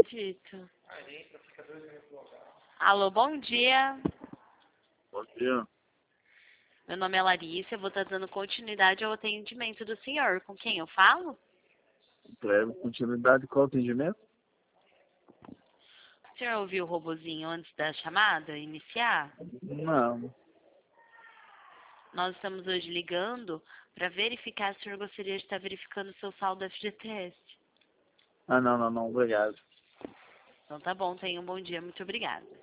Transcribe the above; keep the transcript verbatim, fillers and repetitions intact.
acredito. Alô, bom dia. Bom dia. Meu nome é Larissa, eu vou estar dando continuidade ao atendimento do senhor. Com quem eu falo? Breve continuidade, qual atendimento? O senhor ouviu o robozinho antes da chamada iniciar? Não. Nós estamos hoje ligando para verificar se o senhor gostaria de estar verificando o seu saldo F G T S. Ah, não, não, não, obrigado. Então tá bom, tenha um bom dia, muito obrigada.